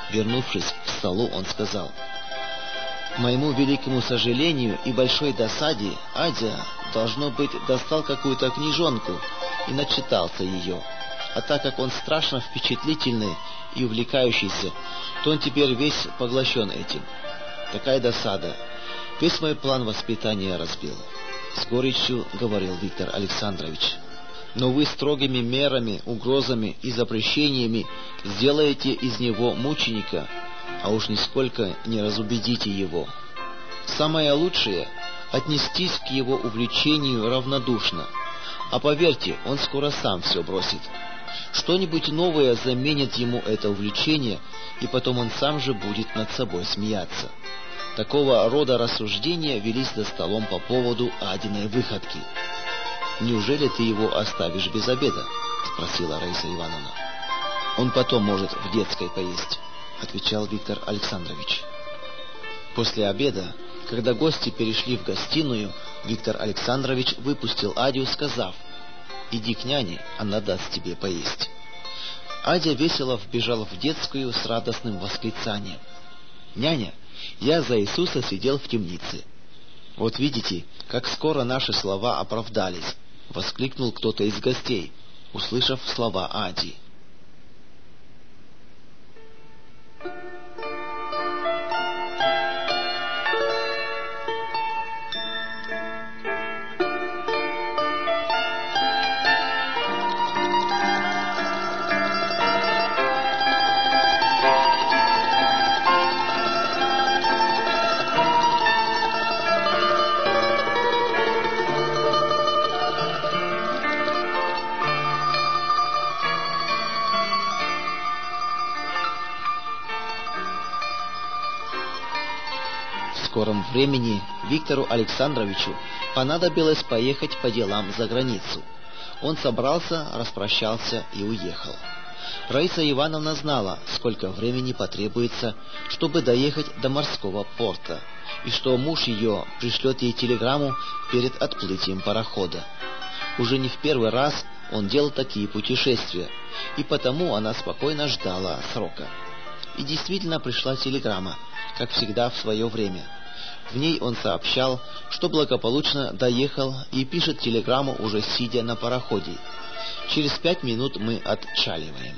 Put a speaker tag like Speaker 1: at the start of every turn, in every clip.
Speaker 1: Вернувшись к столу, он сказал: «К моему великому сожалению и большой досаде, Адя, должно быть, достал какую-то книжонку и начитался ее. А так как он страшно впечатлительный и увлекающийся, то он теперь весь поглощен этим. Такая досада. Весь мой план воспитания разбил», — с горечью говорил Виктор Александрович. «Но вы строгими мерами, угрозами и запрещениями сделаете из него мученика, а уж нисколько не разубедите его. Самое лучшее — отнестись к его увлечению равнодушно, а поверьте, он скоро сам все бросит. Что-нибудь новое заменит ему это увлечение, и потом он сам же будет над собой смеяться». Такого рода рассуждения велись за столом по поводу Адиной выходки. «Неужели ты его оставишь без обеда?» — спросила Раиса Ивановна. «Он потом может в детской поесть», — отвечал Виктор Александрович. После обеда, когда гости перешли в гостиную, Виктор Александрович выпустил Адю, сказав: «Иди к няне, она даст тебе поесть». Адя весело вбежала в детскую с радостным восклицанием: «Няня, я за Иисуса сидел в темнице». «Вот видите, как скоро наши слова оправдались», — воскликнул кто-то из гостей, услышав слова Ади. В скором времени Виктору Александровичу понадобилось поехать по делам за границу. Он собрался, распрощался и уехал. Раиса Ивановна знала, сколько времени потребуется, чтобы доехать до морского порта, и что муж ее пришлет ей телеграмму перед отплытием парохода. Уже не в первый раз он делал такие путешествия, и потому она спокойно ждала срока. И действительно пришла телеграмма, как всегда в свое время. В ней он сообщал, что благополучно доехал, и пишет телеграмму уже сидя на пароходе: «Через 5 минут мы отчаливаем».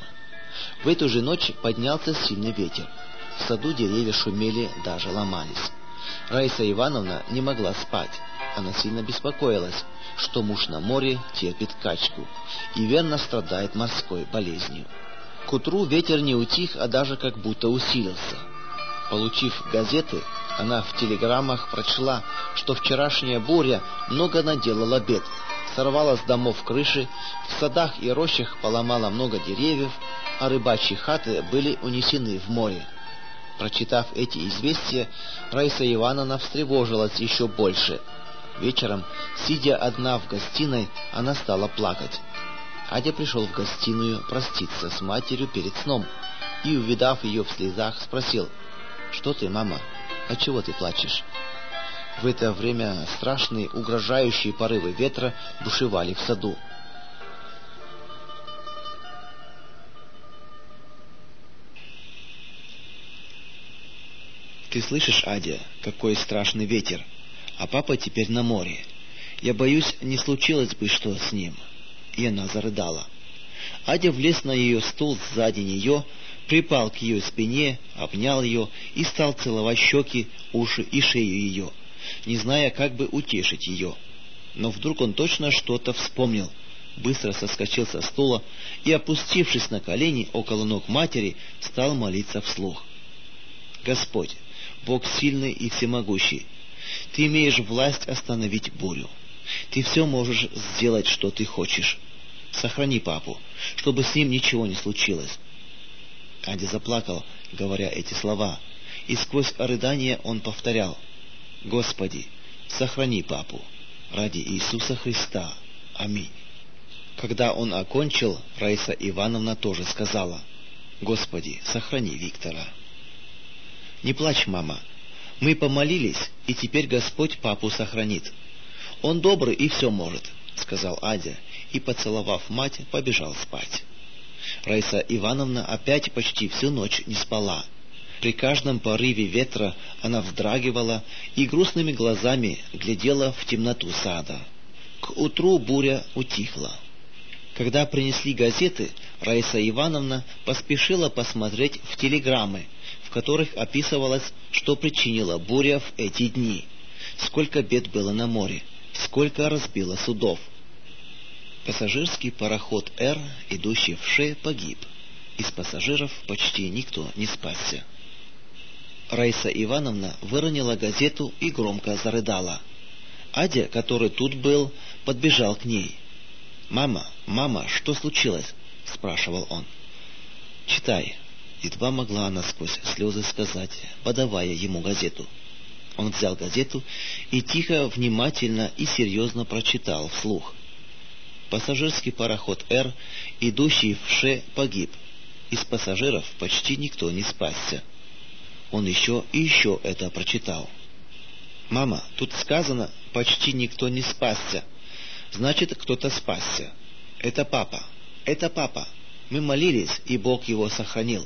Speaker 1: В эту же ночь поднялся сильный ветер. В саду деревья шумели, даже ломались. Раиса Ивановна не могла спать. Она сильно беспокоилась, что муж на море терпит качку и верно страдает морской болезнью. К утру ветер не утих, а даже как будто усилился. Получив газеты, она в телеграммах прочла, что вчерашняя буря много наделала бед, сорвала с домов крыши, в садах и рощах поломала много деревьев, а рыбачьи хаты были унесены в море. Прочитав эти известия, Раиса Ивановна встревожилась еще больше. Вечером, сидя одна в гостиной, она стала плакать. Адя пришел в гостиную проститься с матерью перед сном и, увидав ее в слезах, спросил: «Что ты, мама? Отчего ты плачешь?» В это время страшные угрожающие порывы ветра бушевали в саду. «Ты слышишь, Адя, какой страшный ветер? А папа теперь на море. Я боюсь, не случилось бы что с ним». И она зарыдала. Адя влез на ее стул сзади нее, припал к ее спине, обнял ее и стал целовать щеки, уши и шею ее, не зная, как бы утешить ее. Но вдруг он точно что-то вспомнил, быстро соскочил со стула и, опустившись на колени около ног матери, стал молиться вслух. «Господь, Бог сильный и всемогущий, Ты имеешь власть остановить бурю. Ты все можешь сделать, что Ты хочешь. Сохрани папу, чтобы с ним ничего не случилось». Адя заплакал, говоря эти слова, и сквозь рыдание он повторял: «Господи, сохрани папу, ради Иисуса Христа. Аминь». Когда он окончил, Раиса Ивановна тоже сказала: «Господи, сохрани Виктора». «Не плачь, мама. Мы помолились, и теперь Господь папу сохранит. Он добрый и все может», — сказал Адя, и, поцеловав мать, побежал спать. Раиса Ивановна опять почти всю ночь не спала. При каждом порыве ветра она вздрагивала и грустными глазами глядела в темноту сада. К утру буря утихла. Когда принесли газеты, Раиса Ивановна поспешила посмотреть в телеграммы, в которых описывалось, что причинила буря в эти дни, сколько бед было на море, сколько разбило судов. Пассажирский пароход «Р», идущий в Ше, погиб. Из пассажиров почти никто не спасся. Раиса Ивановна выронила газету и громко зарыдала. Адя, который тут был, подбежал к ней. «Мама, мама, что случилось?» — спрашивал он. «Читай», — едва могла она сквозь слезы сказать, подавая ему газету. Он взял газету и тихо, внимательно и серьезно прочитал вслух. Пассажирский пароход «Р», идущий в Ше, погиб. Из пассажиров почти никто не спасся. Он еще и еще это прочитал. «Мама, тут сказано, почти никто не спасся. Значит, кто-то спасся. Это папа. Это папа. Мы молились, и Бог его сохранил».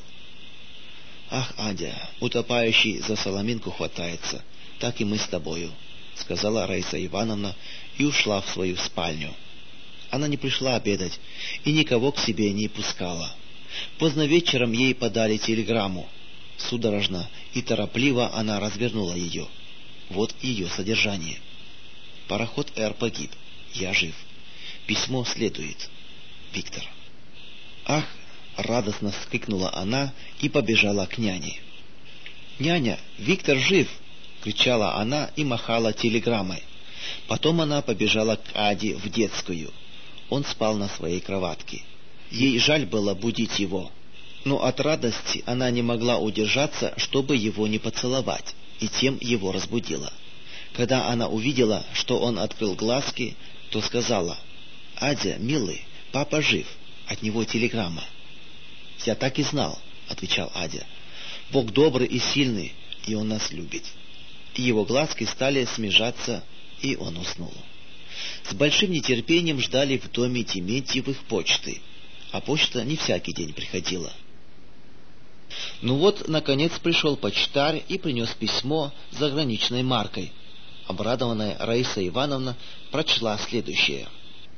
Speaker 1: «Ах, Адя, утопающий за соломинку хватается. Так и мы с тобою», — сказала Раиса Ивановна и ушла в свою спальню. Она не пришла обедать и никого к себе не пускала. Поздно вечером ей подали телеграмму. Судорожно и торопливо она развернула ее. Вот ее содержание. «Пароход «Р» погиб. Я жив. Письмо следует. Виктор». «Ах!» — радостно вскрикнула она и побежала к няне. «Няня, Виктор жив!» — кричала она и махала телеграммой. Потом она побежала к Аде в детскую. Он спал на своей кроватке. Ей жаль было будить его, но от радости она не могла удержаться, чтобы его не поцеловать, и тем его разбудила. Когда она увидела, что он открыл глазки, то сказала: «Адя, милый, папа жив, от него телеграмма». «Я так и знал», — отвечал Адя. «Бог добрый и сильный, и он нас любит». И его глазки стали смежаться, и он уснул. С большим нетерпением ждали в доме Дементьевых почты, а почта не всякий день приходила. Ну вот, наконец, пришел почтарь и принес письмо с заграничной маркой. Обрадованная Раиса Ивановна прочла следующее.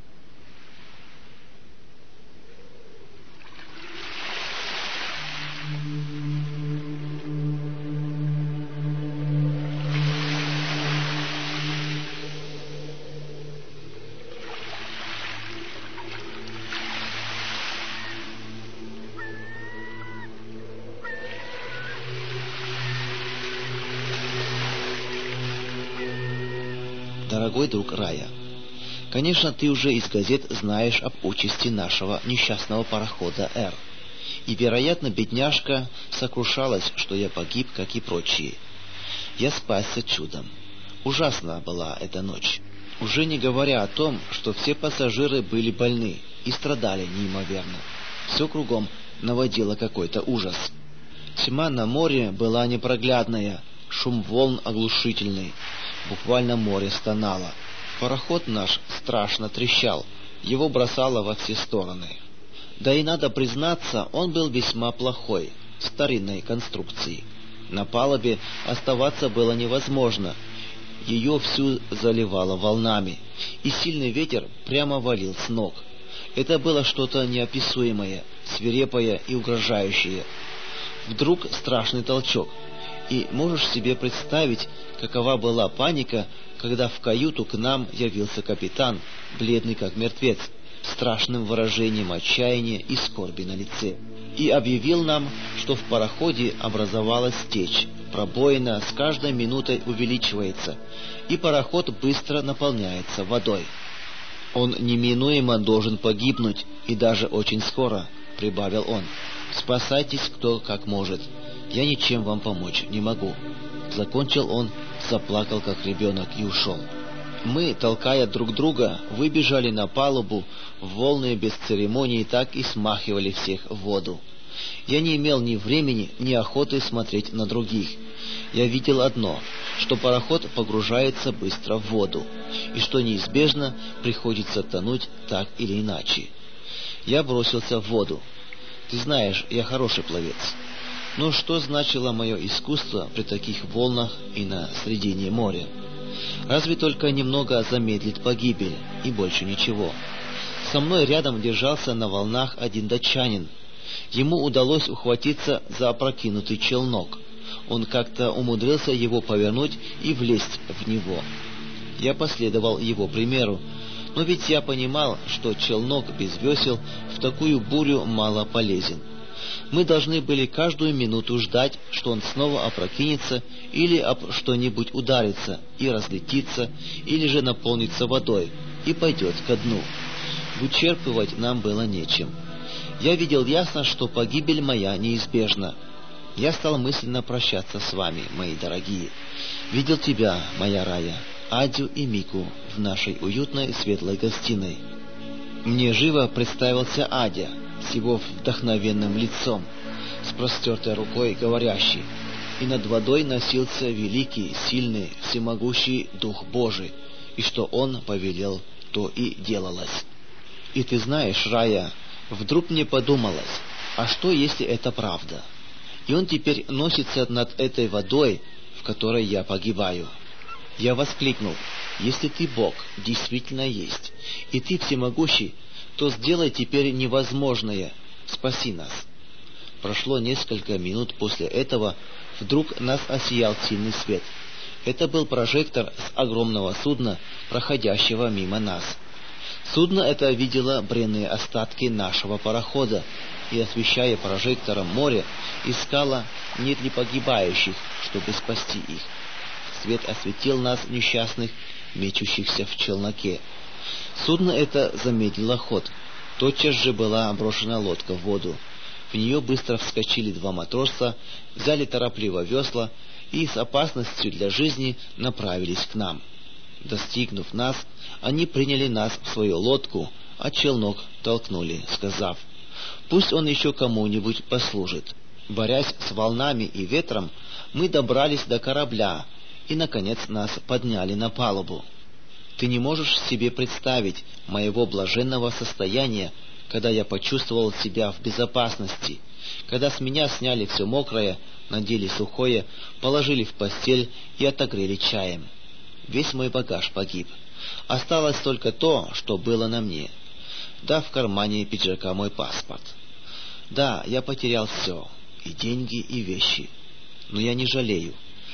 Speaker 1: Дорогой друг Рая, конечно, ты уже из газет знаешь об участи нашего несчастного парохода «Р». И, вероятно, бедняжка сокрушалась, что я погиб, как и прочие. Я спасся чудом. Ужасна была эта ночь. Уже не говоря о том, что все пассажиры были больны и страдали неимоверно. Все кругом наводило какой-то ужас. Тьма на море была непроглядная, шум волн оглушительный. Буквально море стонало. Пароход наш страшно трещал, его бросало во все стороны. Да и надо признаться, он был весьма плохой, старинной конструкции. На палубе оставаться было невозможно. Ее всю заливало волнами, и сильный ветер прямо валил с ног. Это было что-то неописуемое, свирепое и угрожающее. Вдруг страшный толчок, и можешь себе представить, какова была паника, когда в каюту к нам явился капитан, бледный как мертвец, с страшным выражением отчаяния и скорби на лице, и объявил нам, что в пароходе образовалась течь, пробоина с каждой минутой увеличивается, и пароход быстро наполняется водой. «Он неминуемо должен погибнуть, и даже очень скоро», — прибавил он. «Спасайтесь кто как может. Я ничем вам помочь не могу». Закончил он, заплакал как ребенок и ушел. Мы, толкая друг друга, выбежали на палубу, в волны без церемонии так и смахивали всех в воду. Я не имел ни времени, ни охоты смотреть на других. Я видел одно, что пароход погружается быстро в воду, и что неизбежно приходится тонуть так или иначе. Я бросился в воду. Ты знаешь, я хороший пловец. Но что значило мое искусство при таких волнах и на средине моря? Разве только немного замедлить погибель, и больше ничего. Со мной рядом держался на волнах один датчанин. Ему удалось ухватиться за опрокинутый челнок. Он как-то умудрился его повернуть и влезть в него. Я последовал его примеру, но ведь я понимал, что челнок без весел в такую бурю мало полезен. Мы должны были каждую минуту ждать, что он снова опрокинется или об что-нибудь ударится и разлетится, или же наполнится водой и пойдет ко дну. Вычерпывать нам было нечем. Я видел ясно, что погибель моя неизбежна. Я стал мысленно прощаться с вами, мои дорогие. Видел тебя, моя Рая, Адю и Мику в нашей уютной светлой гостиной. Мне живо представился Адя с его вдохновенным лицом, с простертой рукой говорящий, и над водой носился великий, сильный, всемогущий Дух Божий, и что Он повелел, то и делалось. И ты знаешь, Рая, вдруг мне подумалось, а что, если это правда? И Он теперь носится над этой водой, в которой я погибаю. Я воскликнул: если ты Бог, действительно есть, и ты всемогущий, то сделай теперь невозможное, спаси нас. Прошло несколько минут после этого, вдруг нас осиял сильный свет. Это был прожектор с огромного судна, проходящего мимо нас. Судно это видело бренные остатки нашего парохода и, освещая прожектором море, искало, нет ли погибающих, чтобы спасти их. Свет осветил нас, несчастных, мечущихся в челноке. Судно это замедлило ход. Тотчас же была брошена лодка в воду. В нее быстро вскочили два матроса, взяли торопливо весла и с опасностью для жизни направились к нам. Достигнув нас, они приняли нас в свою лодку, а челнок толкнули, сказав: «Пусть он еще кому-нибудь послужит». Борясь с волнами и ветром, мы добрались до корабля, и, наконец, нас подняли на палубу. Ты не можешь себе представить моего блаженного состояния, когда я почувствовал себя в безопасности, когда с меня сняли все мокрое, надели сухое, положили в постель и отогрели чаем. Весь мой багаж погиб. Осталось только то, что было на мне. Да, в кармане пиджака мой паспорт. Да, я потерял все, и деньги, и вещи. Но я не жалею.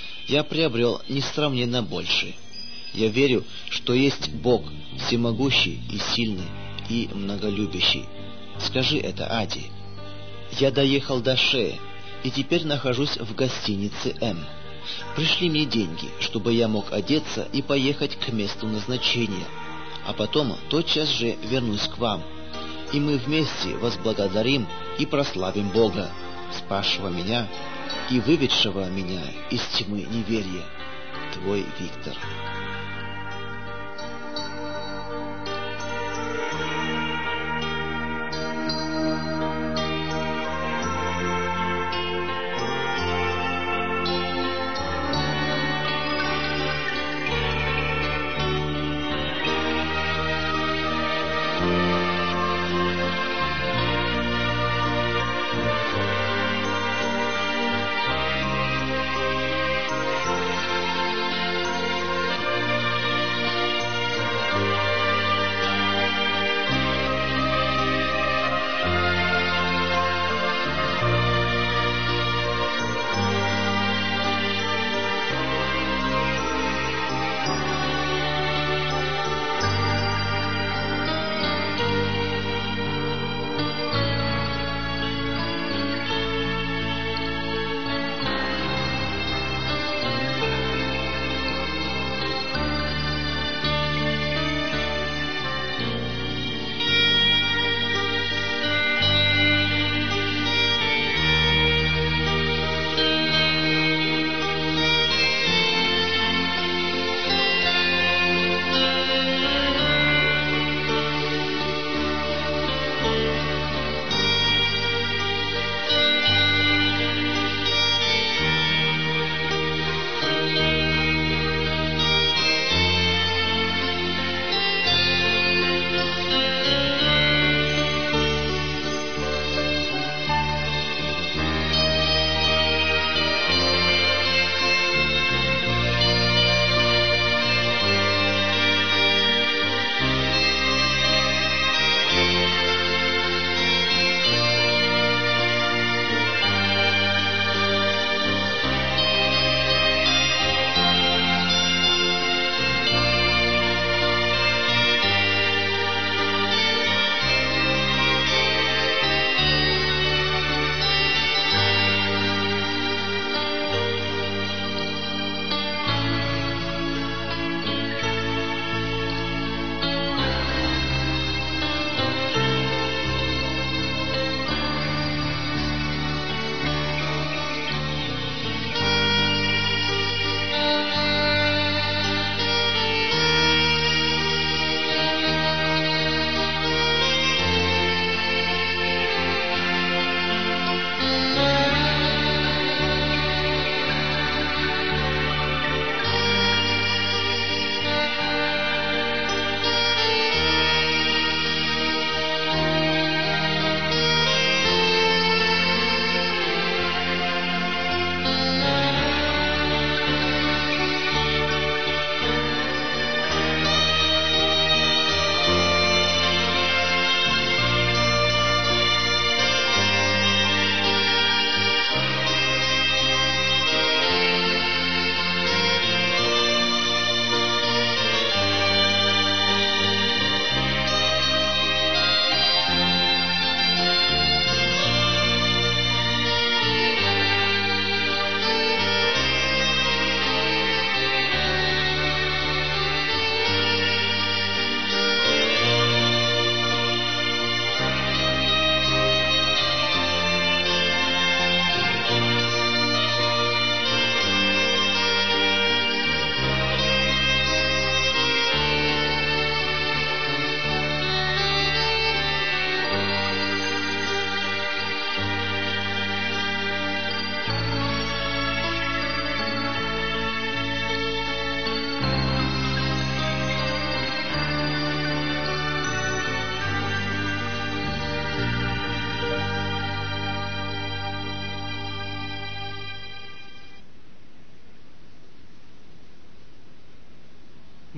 Speaker 1: Я приобрел несравненно больше. Я верю, что есть Бог, всемогущий и сильный, и многолюбящий. Скажи это Аде. Я доехал до Шеи, и теперь нахожусь в гостинице М. Пришли мне деньги, чтобы я мог одеться и поехать к месту назначения, а потом тотчас же вернусь к вам, и мы вместе возблагодарим и прославим Бога, спасшего меня и выведшего меня из тьмы неверия. Твой Виктор.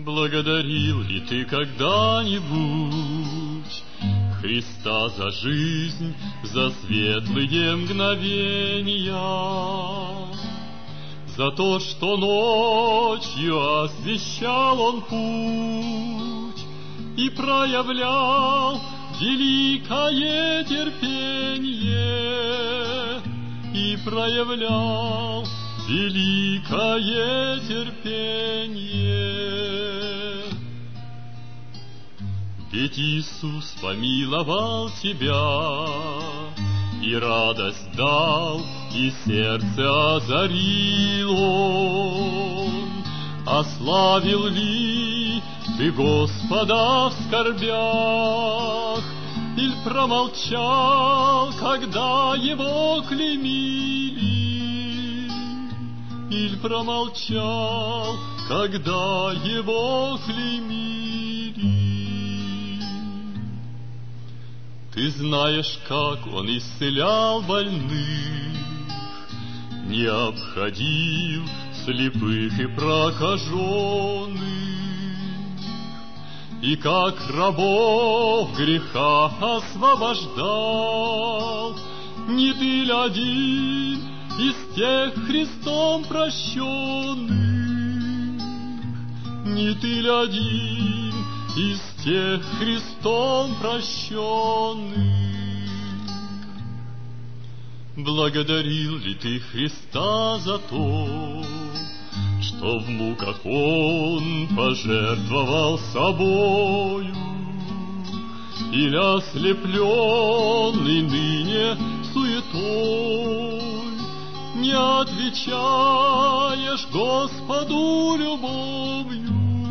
Speaker 2: Благодарил ли ты когда-нибудь Христа за жизнь, за светлые мгновения, за то, что ночью освещал Он путь и проявлял великое терпение, и проявлял великое терпение. Ведь Иисус помиловал тебя, и радость дал, и сердце озарил Он. Ославил ли ты Господа в скорбях, иль промолчал, когда Его клеймили, иль промолчал, когда Его клеймили? Ты знаешь, как Он исцелял больных, не обходил слепых и прокаженных, и как рабов греха освобождал. Не ты ли один из тех Христом прощенных? Не ты ли один из тех Христом прощенных? Благодарил ли ты Христа за то, что в муках Он пожертвовал собою? Или ослепленный ныне суетой, не отвечаешь Господу любовью?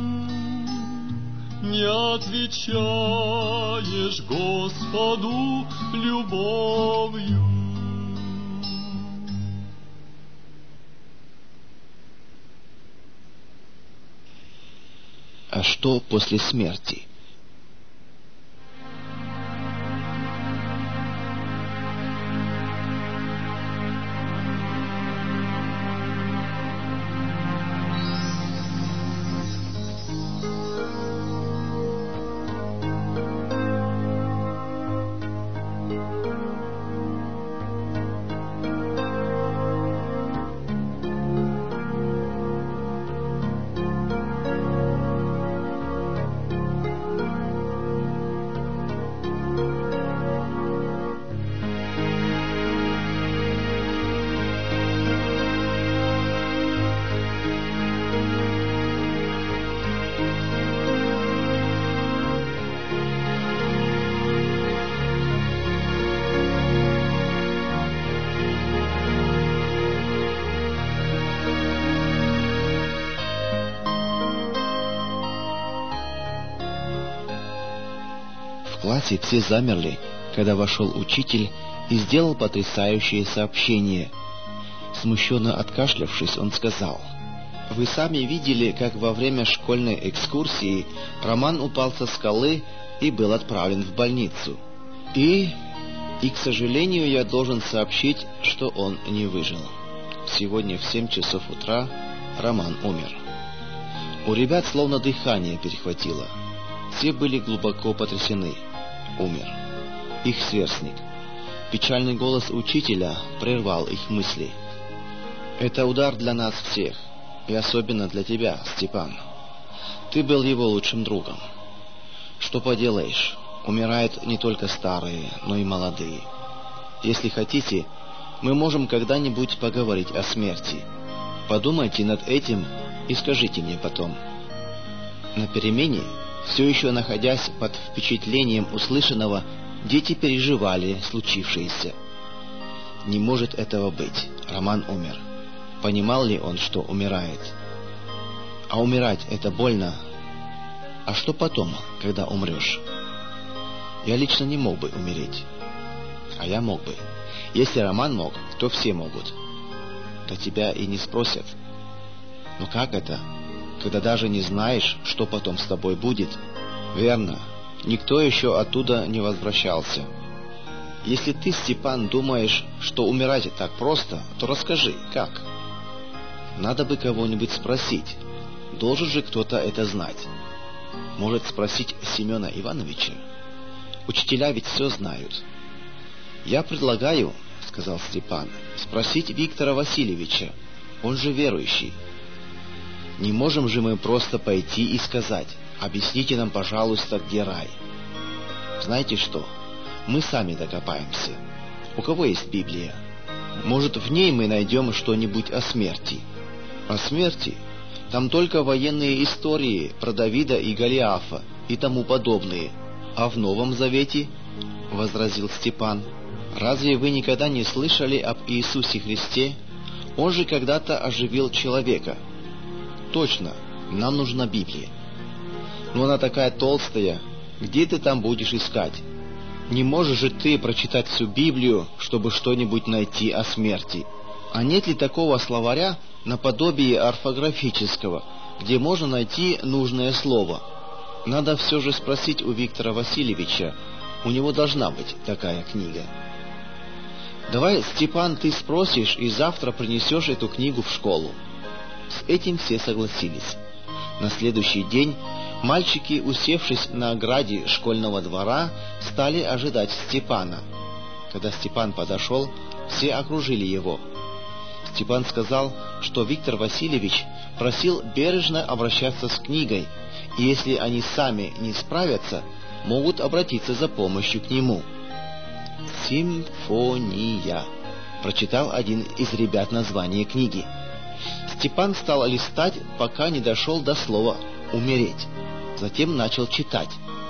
Speaker 2: Не отвечаешь Господу любовью?
Speaker 1: А что после смерти? В классе все замерли, когда вошел учитель и сделал потрясающее сообщение. Смущенно откашлявшись, он сказал: «Вы сами видели, как во время школьной экскурсии Роман упал со скалы и был отправлен в больницу. И, к сожалению, я должен сообщить, что он не выжил. Сегодня в 7 часов утра Роман умер». У ребят словно дыхание перехватило. Все были глубоко потрясены. Умер их сверстник. Печальный голос учителя прервал их мысли. «Это удар для нас всех, и особенно для тебя, Степан. Ты был его лучшим другом. Что поделаешь, умирают не только старые, но и молодые. Если хотите, мы можем когда-нибудь поговорить о смерти. Подумайте над этим и скажите мне потом». На перемене, все еще находясь под впечатлением услышанного, дети переживали случившееся. Не может этого быть. Роман умер. Понимал ли он, что умирает? А умирать — это больно. А что потом, когда умрешь? Я лично не мог бы умереть. А я мог бы. Если Роман мог, то все могут. Да тебя и не спросят. Но как это, когда даже не знаешь, что потом с тобой будет? Верно, никто еще оттуда не возвращался. Если ты, Степан, думаешь, что умирать так просто, то расскажи, как? Надо бы кого-нибудь спросить. Должен же кто-то это знать. Может спросить Семена Ивановича? Учителя ведь все знают. Я предлагаю, сказал Степан, спросить Виктора Васильевича. Он же верующий. Не можем же мы просто пойти и сказать: объясните нам, пожалуйста, где рай. Знаете что? Мы сами докопаемся. У кого есть Библия? Может, в ней мы найдем что-нибудь о смерти. О смерти? Там только военные истории про Давида и Голиафа и тому подобные. А в Новом Завете, возразил Степан, разве вы никогда не слышали об Иисусе Христе? Он же когда-то оживил человека. Точно, нам нужна Библия. Но она такая толстая, где ты там будешь искать? Не можешь же ты прочитать всю Библию, чтобы что-нибудь найти о смерти. А нет ли такого словаря, наподобие орфографического, где можно найти нужное слово? Надо все же спросить у Виктора Васильевича. У него должна быть такая книга. Давай, Степан, ты спросишь и завтра принесешь эту книгу в школу. С этим все согласились. На следующий день мальчики, усевшись на ограде школьного двора, стали ожидать Степана. Когда Степан подошел, все окружили его. Степан сказал, что Виктор Васильевич просил бережно обращаться с книгой, и если они сами не справятся, могут обратиться за помощью к нему. «Симфония», — прочитал один из ребят название книги. Степан стал листать, пока не дошел до слова «умереть». Затем начал читать.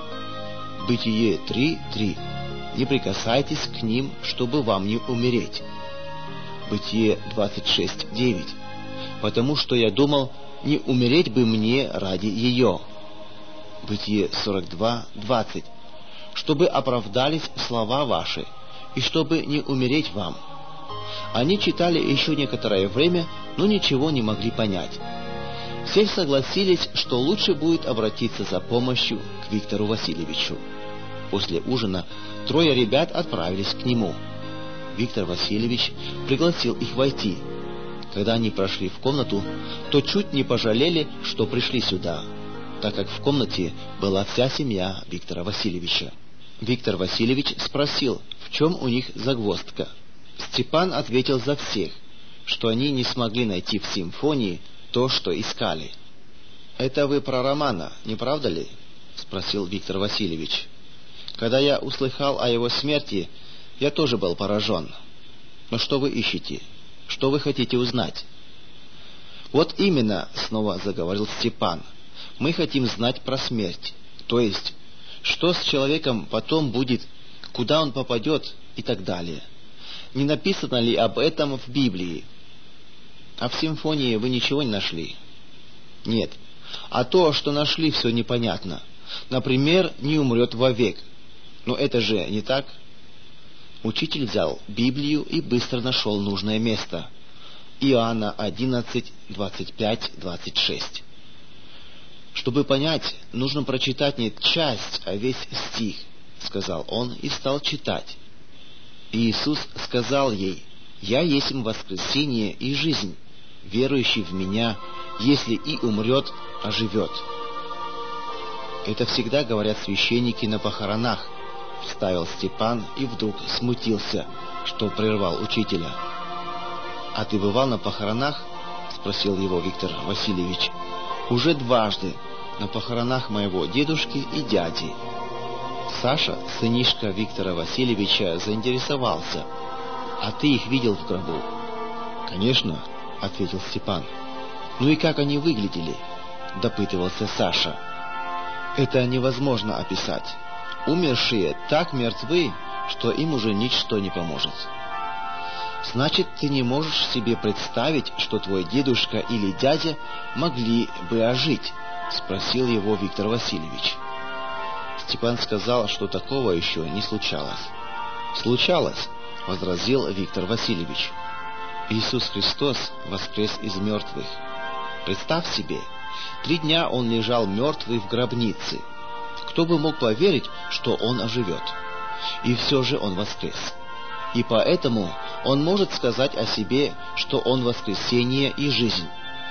Speaker 1: Бытие 3:3. Не прикасайтесь к ним, чтобы вам не умереть. Бытие 26:9. Потому что я думал, не умереть бы мне ради ее. Бытие 42:20. Чтобы оправдались слова ваши, и чтобы не умереть вам. Они читали еще некоторое время, но ничего не могли понять. Все согласились, что лучше будет обратиться за помощью к Виктору Васильевичу. После ужина 3 ребят отправились к нему. Виктор Васильевич пригласил их войти. Когда они прошли в комнату, то чуть не пожалели, что пришли сюда, так как в комнате была вся семья Виктора Васильевича. Виктор Васильевич спросил, в чем у них загвоздка. Степан ответил за всех, что они не смогли найти в симфонии то, что искали. «Это вы про Романа, не правда ли?» — спросил Виктор Васильевич. «Когда я услыхал о его смерти, я тоже был поражен. Но что вы ищете? Что вы хотите узнать?» «Вот именно», — снова заговорил Степан, — «мы хотим знать про смерть, то есть, что с человеком потом будет, куда он попадет и так далее. Не написано ли об этом в Библии? А в симфонии вы ничего не нашли?» «Нет. А то, что нашли, все непонятно. Например, не умрет вовек. Но это же не так?» Учитель взял Библию и быстро нашел нужное место. Иоанна 11, 25, 26. «Чтобы понять, нужно прочитать не часть, а весь стих», — сказал он и стал читать. «Иисус сказал ей: Я есть воскресение и жизнь. Верующий в Меня, если и умрет, оживет». «Это всегда говорят священники на похоронах», — вставил Степан и вдруг смутился, что прервал учителя. «А ты бывал на похоронах?» — спросил его Виктор Васильевич. «Уже дважды, на похоронах моего дедушки и дяди». Саша, сынишка Виктора Васильевича, заинтересовался. «А ты их видел в гробу?» «Конечно», — ответил Степан. «Ну и как они выглядели?» — допытывался Саша. «Это невозможно описать. Умершие так мертвы, что им уже ничто не поможет». «Значит, ты не можешь себе представить, что твой дедушка или дядя могли бы ожить?» — спросил его Виктор Васильевич. Степан сказал, что такого еще не случалось. «Случалось», — возразил Виктор Васильевич. «Иисус Христос воскрес из мертвых. Представь себе, 3 дня Он лежал мертвый в гробнице. Кто бы мог поверить, что Он оживет? И все же Он воскрес. И поэтому Он может сказать о себе, что Он воскресение и жизнь.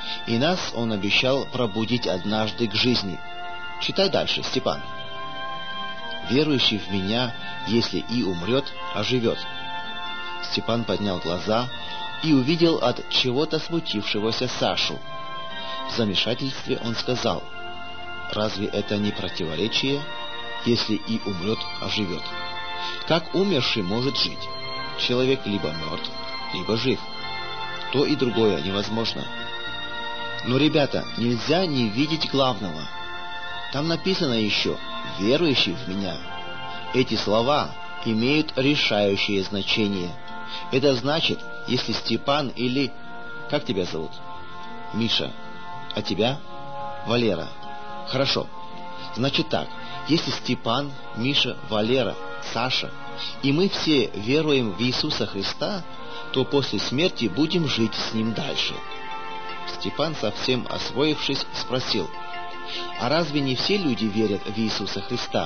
Speaker 1: И нас Он обещал пробудить однажды к жизни. Читай дальше, Степан. «Верующий в Меня, если и умрет, оживет». Степан поднял глаза и увидел от чего-то смутившегося Сашу. В замешательстве он сказал: «Разве это не противоречие? Если и умрет, оживет. Как умерший может жить? Человек либо мертв, либо жив. То и другое невозможно». Но, ребята, нельзя не видеть главного. Там написано еще «верующий в Меня». Эти слова имеют решающее значение. Это значит, если Степан или... Как тебя зовут? Миша. А тебя? Валера. Хорошо. Значит так, если Степан, Миша, Валера, Саша, и мы все веруем в Иисуса Христа, то после смерти будем жить с Ним дальше. Степан, совсем освоившись, спросил: «А разве не все люди верят в Иисуса Христа?»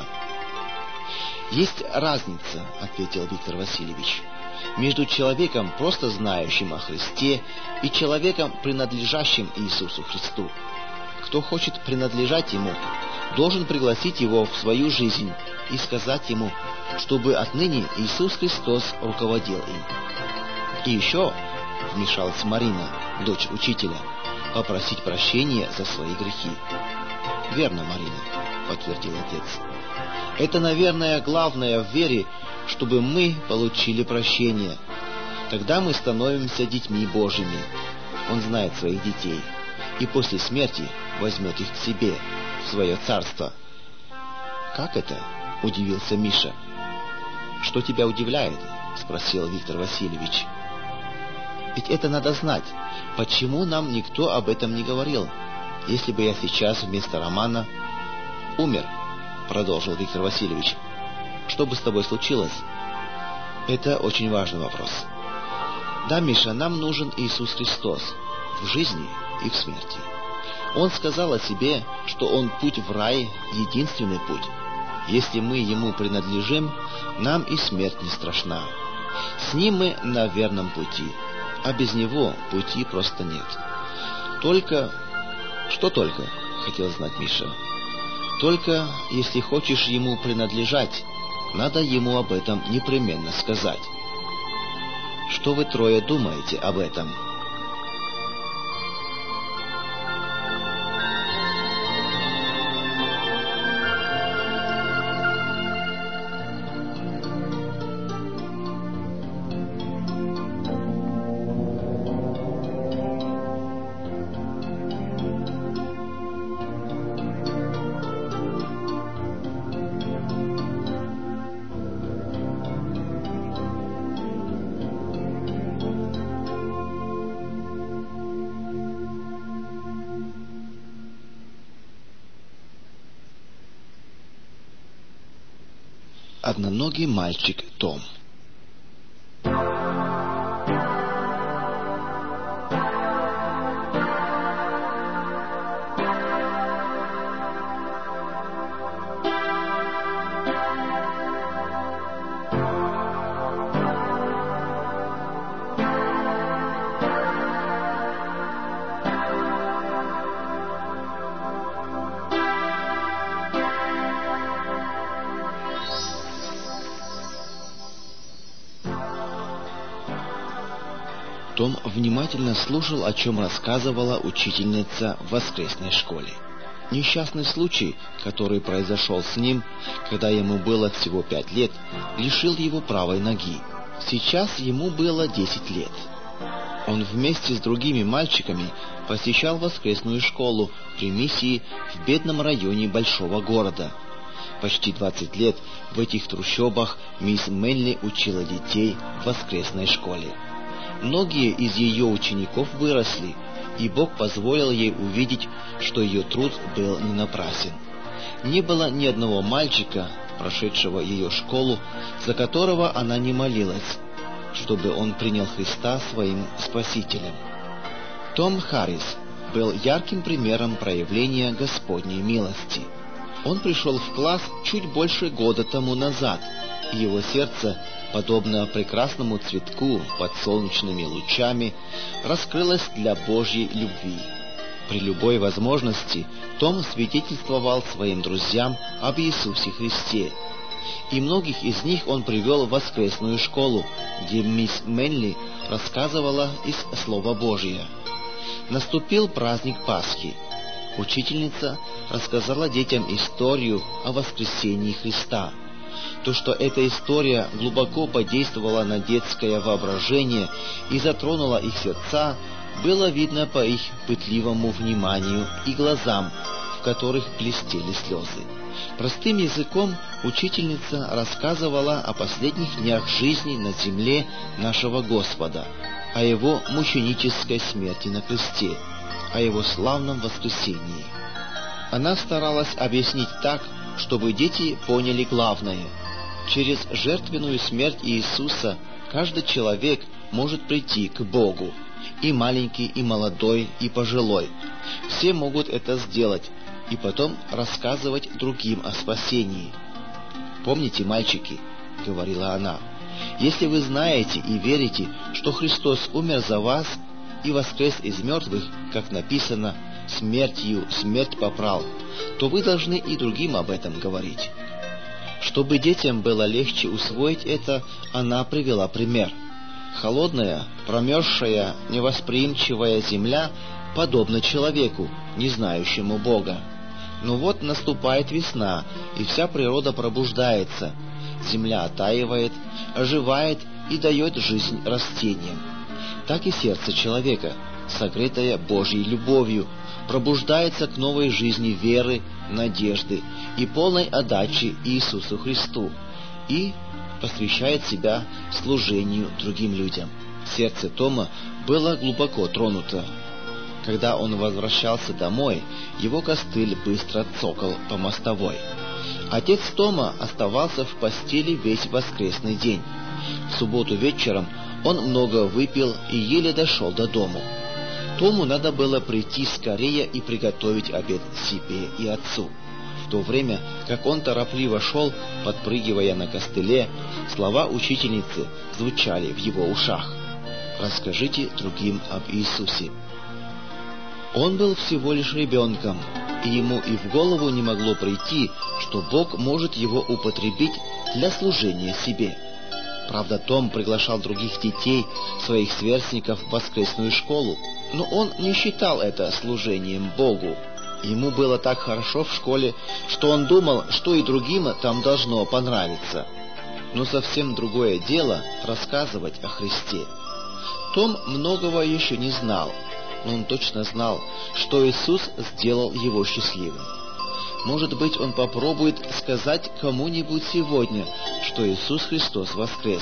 Speaker 1: «Есть разница», — ответил Виктор Васильевич, «между человеком, просто знающим о Христе, и человеком, принадлежащим Иисусу Христу. Кто хочет принадлежать Ему, должен пригласить Его в свою жизнь и сказать Ему, чтобы отныне Иисус Христос руководил им». «И еще», — вмешалась Марина, дочь учителя, — «попросить прощения за свои грехи». «Верно, Марина», — подтвердил отец. «Это, наверное, главное в вере, чтобы мы получили прощение. Тогда мы становимся детьми Божьими. Он знает своих детей и после смерти возьмет их к себе, в свое царство». «Как это?» — удивился Миша. «Что тебя удивляет?» — спросил Виктор Васильевич. «Ведь это надо знать. Почему нам никто об этом не говорил? Если бы я сейчас вместо Романа умер, — продолжил Виктор Васильевич, — что бы с тобой случилось?» «Это очень важный вопрос. Да, Миша, нам нужен Иисус Христос в жизни и в смерти. Он сказал о себе, что Он путь в рай, единственный путь. Если мы Ему принадлежим, нам и смерть не страшна. С Ним мы на верном пути, а без Него пути просто нет. Только... Что только?» — хотел знать Миша. «Только, если хочешь Ему принадлежать, надо Ему об этом непременно сказать. Что вы трое думаете об этом?» Одноногий мальчик Том. Том внимательно слушал, о чем рассказывала учительница в воскресной школе. Несчастный случай, который произошел с ним, когда ему было всего 5 лет, лишил его правой ноги. Сейчас ему было 10 лет. Он вместе с другими мальчиками посещал воскресную школу при миссии в бедном районе большого города. Почти 20 лет в этих трущобах мисс Мэнли учила детей в воскресной школе. Многие из ее учеников выросли, и Бог позволил ей увидеть, что ее труд был не напрасен. Не было ни одного мальчика, прошедшего ее школу, за которого она не молилась, чтобы он принял Христа своим Спасителем. Том Харрис был ярким примером проявления Господней милости. Он пришел в класс чуть больше года тому назад, и его сердце, подобно прекрасному цветку под солнечными лучами, раскрылось для Божьей любви. При любой возможности Том свидетельствовал своим друзьям об Иисусе Христе, и многих из них он привел в воскресную школу, где мисс Мэнли рассказывала из Слова Божия. Наступил праздник Пасхи. Учительница рассказала детям историю о воскресении Христа. То, что эта история глубоко подействовала на детское воображение и затронула их сердца, было видно по их пытливому вниманию и глазам, в которых блестели слезы. Простым языком учительница рассказывала о последних днях жизни на земле нашего Господа, о Его мученической смерти на кресте, о Его славном воскресении. Она старалась объяснить так, чтобы дети поняли главное. Через жертвенную смерть Иисуса каждый человек может прийти к Богу, и маленький, и молодой, и пожилой. Все могут это сделать, и потом рассказывать другим о спасении. «Помните, мальчики, — говорила она, — если вы знаете и верите, что Христос умер за вас и воскрес из мертвых, как написано, смертью смерть попрал, то вы должны и другим об этом говорить». Чтобы детям было легче усвоить это, она привела пример. Холодная, промерзшая, невосприимчивая земля подобна человеку, не знающему Бога. Но вот наступает весна, и вся природа пробуждается. Земля оттаивает, оживает и дает жизнь растениям. Так и сердце человека, согретое Божьей любовью, пробуждается к новой жизни веры, надежды и полной отдачи Иисусу Христу и посвящает себя служению другим людям. Сердце Тома было глубоко тронуто. Когда он возвращался домой, его костыль быстро цокал по мостовой. Отец Тома оставался в постели весь воскресный день. В субботу вечером он много выпил и еле дошел до дому. Тому надо было прийти скорее и приготовить обед себе и отцу. В то время, как он торопливо шел, подпрыгивая на костыле, слова учительницы звучали в его ушах: «Расскажите другим об Иисусе». Он был всего лишь ребенком, и ему и в голову не могло прийти, что Бог может его употребить для служения себе. Правда, Том приглашал других детей, своих сверстников, в воскресную школу, но он не считал это служением Богу. Ему было так хорошо в школе, что он думал, что и другим там должно понравиться. Но совсем другое дело рассказывать о Христе. Том многого еще не знал, но он точно знал, что Иисус сделал его счастливым. Может быть, он попробует сказать кому-нибудь сегодня, что Иисус Христос воскрес.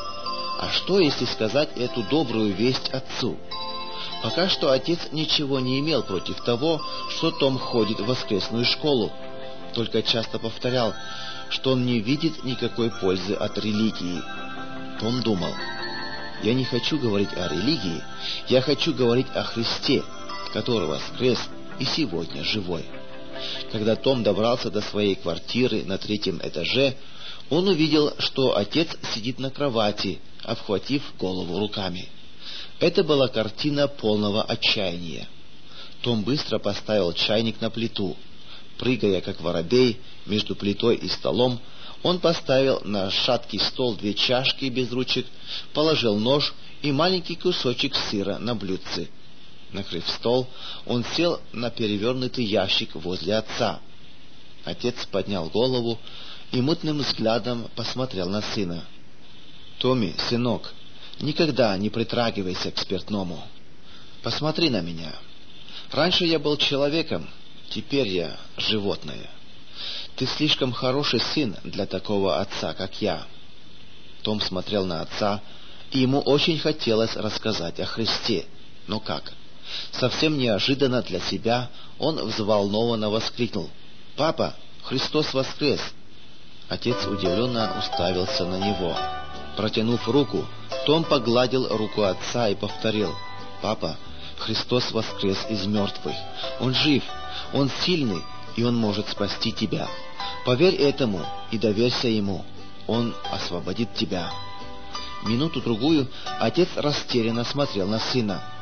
Speaker 1: А что, если сказать эту добрую весть отцу? Пока что отец ничего не имел против того, что Том ходит в воскресную школу, только часто повторял, что он не видит никакой пользы от религии. Том думал: «Я не хочу говорить о религии, я хочу говорить о Христе, который воскрес и сегодня живой». Когда Том добрался до своей квартиры на 3-м этаже, он увидел, что отец сидит на кровати, обхватив голову руками. Это была картина полного отчаяния. Том быстро поставил чайник на плиту. Прыгая, как воробей, между плитой и столом, он поставил на шаткий стол 2 чашки без ручек, положил нож и маленький кусочек сыра на блюдце. Накрыв стол, он сел на перевернутый ящик возле отца. Отец поднял голову и мутным взглядом посмотрел на сына. «Томми, сынок, никогда не притрагивайся к спиртному. Посмотри на меня. Раньше я был человеком, теперь я животное. Ты слишком хороший сын для такого отца, как я». Том смотрел на отца, и ему очень хотелось рассказать о Христе. Но как? Совсем неожиданно для себя он взволнованно воскликнул: «Папа, Христос воскрес!» Отец удивленно уставился на него. Протянув руку, Том погладил руку отца и повторил: «Папа, Христос воскрес из мертвых. Он жив, Он сильный, и Он может спасти тебя. Поверь этому и доверься Ему. Он освободит тебя». Минуту-другую отец растерянно смотрел на сына.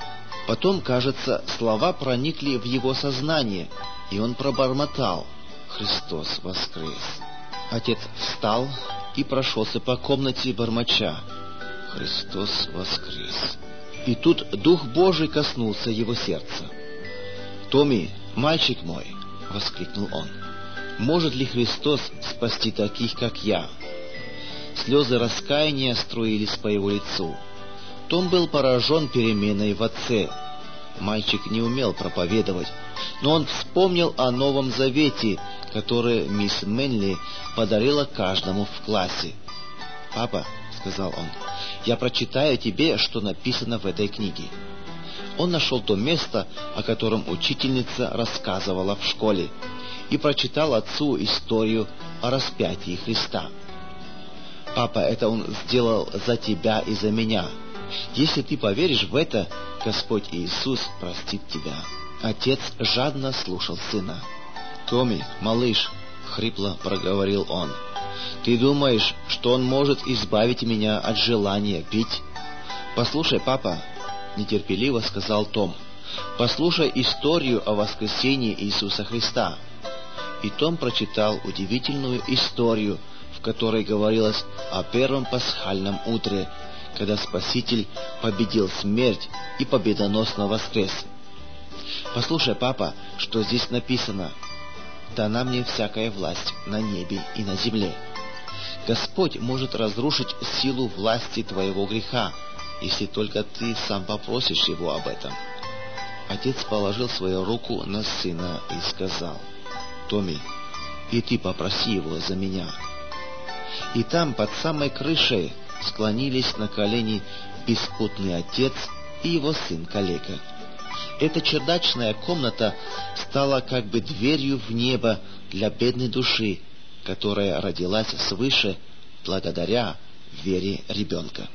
Speaker 1: Потом, кажется, слова проникли в его сознание, и он пробормотал: «Христос воскрес!» Отец встал и прошелся по комнате, бормоча: «Христос воскрес!» И тут Дух Божий коснулся его сердца. «Томми, мальчик мой!» — воскликнул он. «Может ли Христос спасти таких, как я?» Слезы раскаяния струились по его лицу. Том был поражен переменой в отце. Мальчик не умел проповедовать, но он вспомнил о Новом Завете, который мисс Мэнли подарила каждому в классе. «Папа», — сказал он, — «я прочитаю тебе, что написано в этой книге». Он нашел то место, о котором учительница рассказывала в школе, и прочитал отцу историю о распятии Христа. «Папа, это он сделал за тебя и за меня. Если ты поверишь в это, Господь Иисус простит тебя». Отец жадно слушал сына. «Томми, малыш», — хрипло проговорил он, — «ты думаешь, что он может избавить меня от желания пить?» «Послушай, папа», — нетерпеливо сказал Том, — «послушай историю о воскресении Иисуса Христа». И Том прочитал удивительную историю, в которой говорилось о первом пасхальном утре, когда Спаситель победил смерть и победоносно воскрес. «Послушай, папа, что здесь написано: дана мне всякая власть на небе и на земле. Господь может разрушить силу власти твоего греха, если только ты сам попросишь Его об этом». Отец положил свою руку на сына и сказал: «Томми, и ты попроси Его за меня». И там, под самой крышей, склонились на колени беспутный отец и его сын-калека. Эта чердачная комната стала как бы дверью в небо для бедной души, которая родилась свыше благодаря вере ребенка.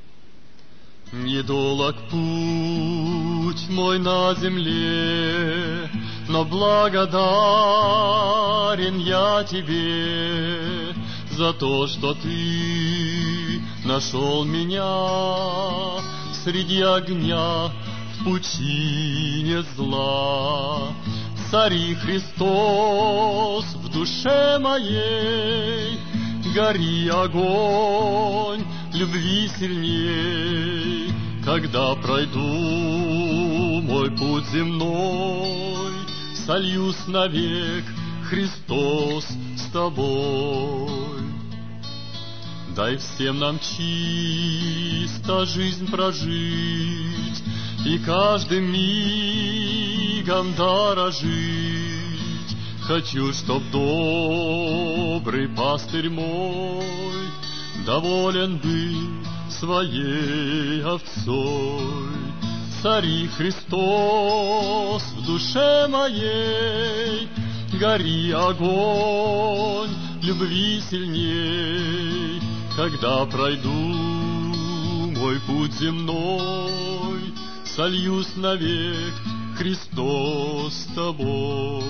Speaker 2: Недолог путь мой на земле, но благодарен я тебе за то, что ты нашел меня среди огня в пучине зла. Цари Христос в душе моей, гори огонь любви сильней. Когда пройду мой путь земной, сольюсь навек, Христос, с тобой. Дай всем нам чисто жизнь прожить и каждым мигом дорожить. Хочу, чтоб добрый пастырь мой доволен был своей овцой. Цари Христос в душе моей, гори огонь любви сильней. Когда пройду мой путь земной, сольюсь навек, Христос, с тобой.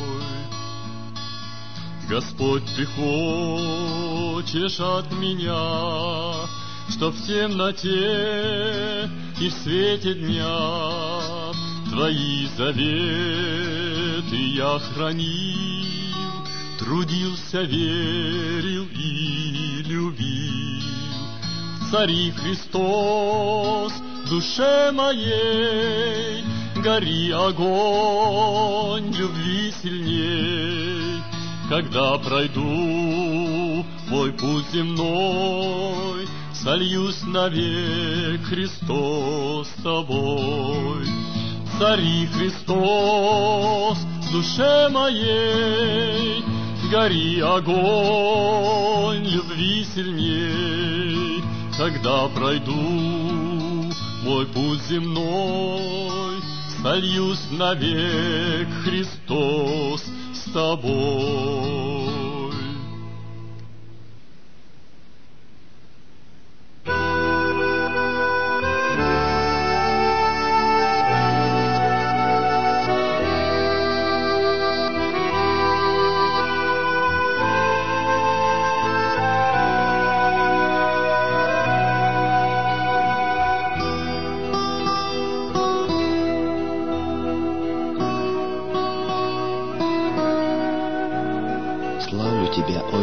Speaker 2: Господь, ты хочешь от меня, чтоб в темноте и в свете дня Твои заветы я хранил, трудился, верил и любил. Цари Христос в душе моей, гори огонь любви сильней. Когда пройду мой путь земной, сольюсь навек, Христос, с тобой. Цари Христос в душе моей, гори огонь любви сильней. Когда пройду мой путь земной, сольюсь навек, Христос, с тобой.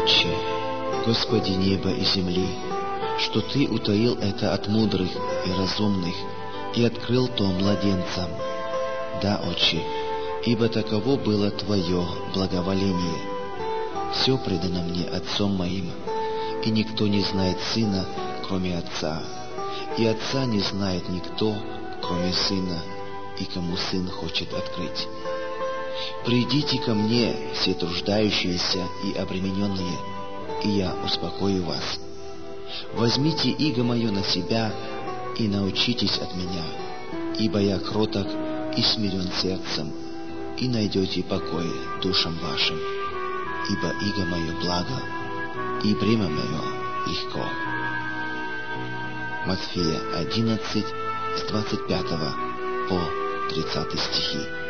Speaker 1: Отче, Господи неба и земли, что Ты утаил это от мудрых и разумных и открыл то младенцам. Да, Отче, ибо таково было Твое благоволение. Все предано мне Отцом моим, и никто не знает Сына, кроме Отца, и Отца не знает никто, кроме Сына, и кому Сын хочет открыть. Придите ко мне, все труждающиеся и обремененные, и я успокою вас. Возьмите иго мое на себя и научитесь от меня, ибо я кроток и смирен сердцем, и найдете покой душам вашим, ибо иго мое благо, и бремя мое легко. Матфея 11, с 25 по 30 стихи.